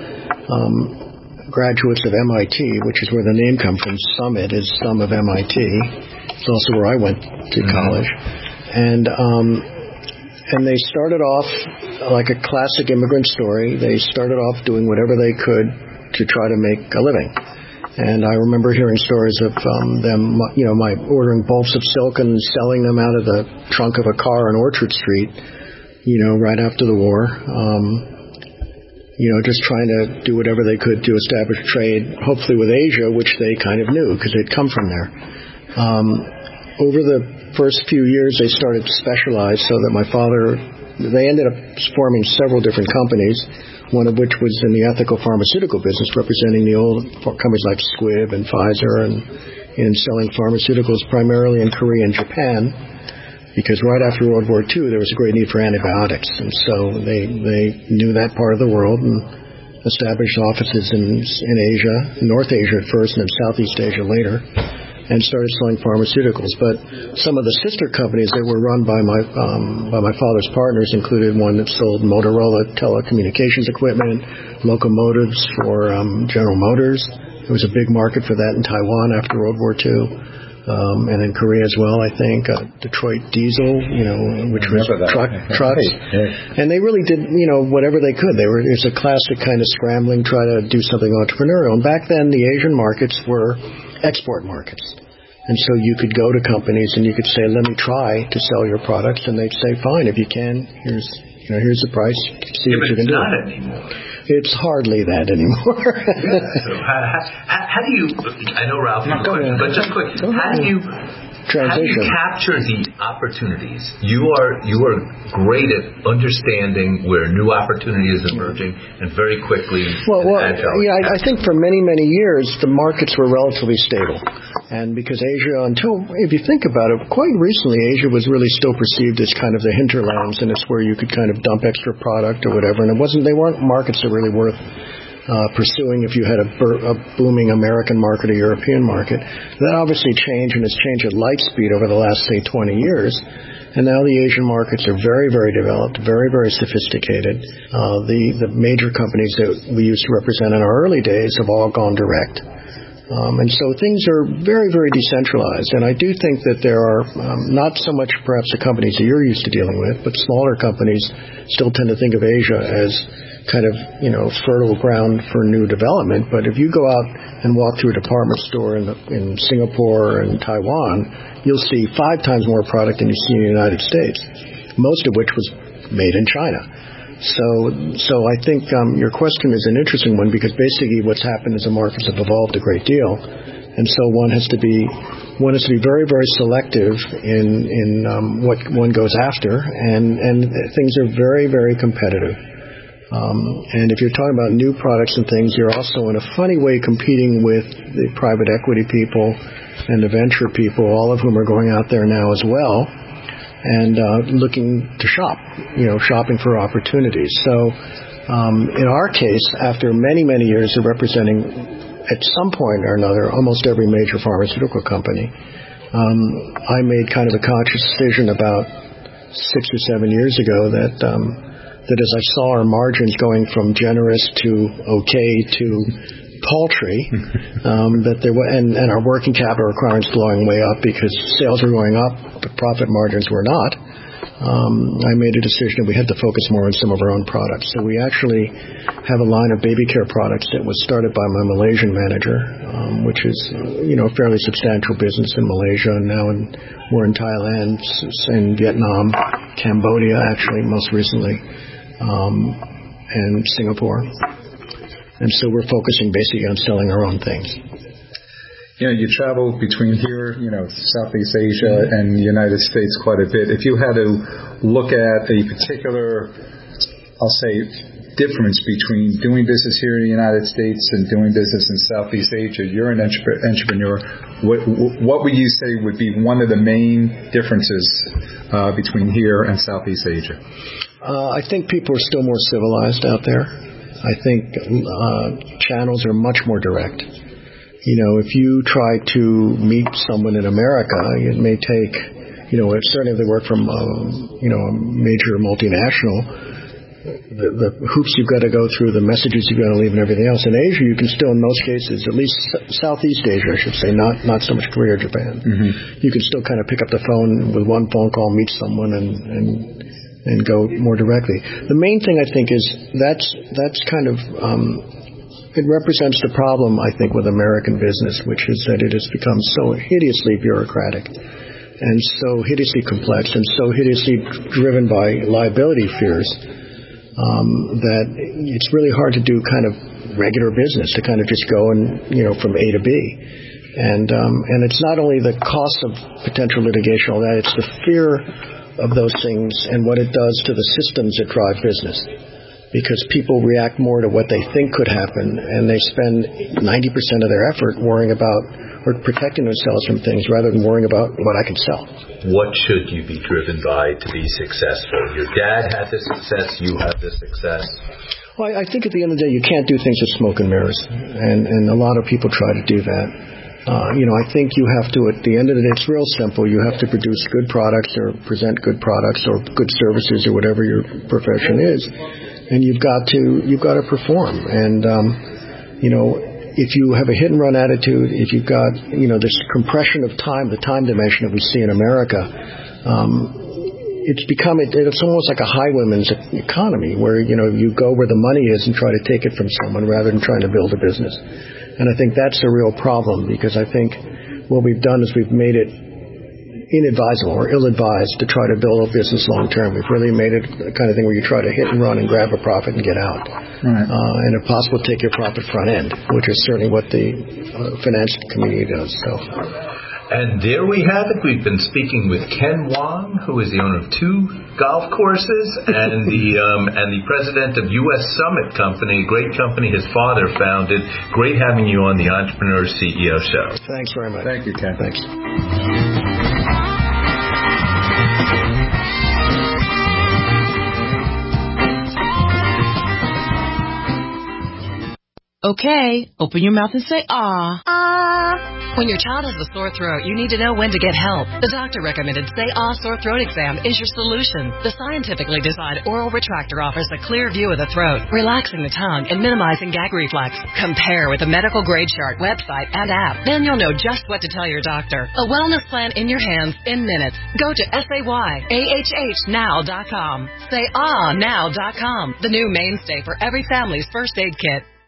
um, graduates of M I T, which is where the name comes from. Summit is some of M I T. It's also where I went to college. And um, and they started off like a classic immigrant story. They started off doing whatever they could to try to make a living. And I remember hearing stories of um, them, you know, my ordering bolts of silk and selling them out of the trunk of a car on Orchard Street, you know, right after the war. Um, you know, just trying to do whatever they could to establish trade, hopefully with Asia, which they kind of knew because they'd come from there. Um, over the first few years, they started to specialize so that my father, they ended up forming several different companies, one of which was in the ethical pharmaceutical business, representing the old companies like Squibb and Pfizer and in selling pharmaceuticals primarily in Korea and Japan, because right after World War Two, there was a great need for antibiotics. And so they, they knew that part of the world and established offices in, in Asia, North Asia at first, and then Southeast Asia later, and started selling pharmaceuticals. But some of the sister companies that were run by my um, by my father's partners included one that sold Motorola telecommunications equipment, locomotives for um, General Motors. There was a big market for that in Taiwan after World War Two, um, and in Korea as well, I think. Uh, Detroit Diesel, you know, which was truck, trucks. And they really did, you know, whatever they could. They were It's a classic kind of scrambling, try to do something entrepreneurial. And back then, the Asian markets were export markets. And so you could go to companies and you could say, let me try to sell your products. And they'd say, fine, if you can, here's, you know, here's the price. See yeah, what you can do. It's not anymore. It's hardly that anymore. yeah, so how, how, how do you, I know Ralph, no, go ahead. But just quick, go how ahead. do you, Transition. How do you capture the opportunities? You are you are great at understanding where new opportunity is emerging and very quickly. Well, well yeah, I, I think for many many years the markets were relatively stable, and because Asia, until if you think about it, quite recently Asia was really still perceived as kind of the hinterlands, and it's where you could kind of dump extra product or whatever, and it wasn't they weren't markets that really worth Uh, pursuing if you had a, bur- a booming American market or European market. That obviously changed, and it's changed at light speed over the last, say, twenty years. And now the Asian markets are very, very developed, very, very sophisticated. Uh, the, the major companies that we used to represent in our early days have all gone direct. Um, and so things are very, very decentralized. And I do think that there are um, not so much perhaps the companies that you're used to dealing with, but smaller companies still tend to think of Asia as kind of, you know, fertile ground for new development. But if you go out and walk through a department store in, the, in Singapore and Taiwan, you'll see five times more product than you see in the United States, most of which was made in China. So, so I think um, your question is an interesting one because basically what's happened is the markets have evolved a great deal, and so one has to be one has to be very, very selective in in um, what one goes after, and and things are very, very competitive. Um, and if you're talking about new products and things, you're also in a funny way competing with the private equity people and the venture people, all of whom are going out there now as well. And uh, looking to shop, you know, shopping for opportunities. So um, in our case, after many, many years of representing at some point or another almost every major pharmaceutical company, um, I made kind of a conscious decision about six or seven years ago that um, that as I saw our margins going from generous to okay to paltry, um, that there were, and, and our working capital requirements blowing way up because sales were going up, but profit margins were not. Um, I made a decision that we had to focus more on some of our own products. So we actually have a line of baby care products that was started by my Malaysian manager, um, which is, you know, a fairly substantial business in Malaysia, and now in, we're in Thailand, in Vietnam, Cambodia, actually, most recently, um, and Singapore. And so we're focusing basically on selling our own things. You know, you travel between here, you know, Southeast Asia and the United States quite a bit. If you had to look at a particular, I'll say, difference between doing business here in the United States and doing business in Southeast Asia, you're an entrepreneur. What, what would you say would be one of the main differences uh, between here and Southeast Asia? Uh, I think people are still more civilized out there. I think uh, channels are much more direct. You know, if you try to meet someone in America, it may take, you know, certainly if they work from, um, you know, a major multinational, the, the hoops you've got to go through, the messages you've got to leave and everything else. In Asia, you can still, in most cases, at least Southeast Asia, I should say, not, not so much Korea or Japan, mm-hmm. you can still kind of pick up the phone with one phone call, meet someone, and, and and go more directly. The main thing I think is that's that's kind of um, it represents the problem I think with American business, which is that it has become so hideously bureaucratic and so hideously complex and so hideously driven by liability fears um, that it's really hard to do kind of regular business, to kind of just go and, you know, from A to B. And um, and it's not only the cost of potential litigation, all that, it's the fear of those things and what it does to the systems that drive business, because people react more to what they think could happen, and they spend ninety percent of their effort worrying about or protecting themselves from things rather than worrying about what I can sell. What should you be driven by to be successful? Your dad had this success, you have this success. Well, I think at the end of the day you can't do things with smoke and mirrors, and, and a lot of people try to do that. Uh, you know, I think you have to, at the end of the day, it's real simple. You have to produce good products or present good products or good services or whatever your profession is. And you've got to, you've got to perform. And, um, you know, if you have a hit and run attitude, if you've got, you know, this compression of time, the time dimension that we see in America, um, it's become, it, it's almost like a highwayman's economy where, you know, you go where the money is and try to take it from someone rather than trying to build a business. And I think that's a real problem, because I think what we've done is we've made it inadvisable or ill-advised to try to build a business long-term. We've really made it the kind of thing where you try to hit and run and grab a profit and get out. Right. Uh, and if possible, take your profit front end, which is certainly what the uh, finance community does. So. And there we have it. We've been speaking with Ken Wong, who is the owner of two golf courses and the um, and the president of U S Summit Company, a great company his father founded. Great having you on the Entrepreneur C E O Show. Thanks very much. Thank you, Ken. Thanks. Okay, open your mouth and say ah. Ah. When your child has a sore throat, you need to know when to get help. The doctor recommended Say Ah Sore Throat Exam is your solution. The scientifically designed oral retractor offers a clear view of the throat, relaxing the tongue and minimizing gag reflex. Compare with a medical grade chart, website, and app. Then you'll know just what to tell your doctor. A wellness plan in your hands in minutes. Go to S A Y A H H now dot com. Say ah now dot com, the new mainstay for every family's first aid kit.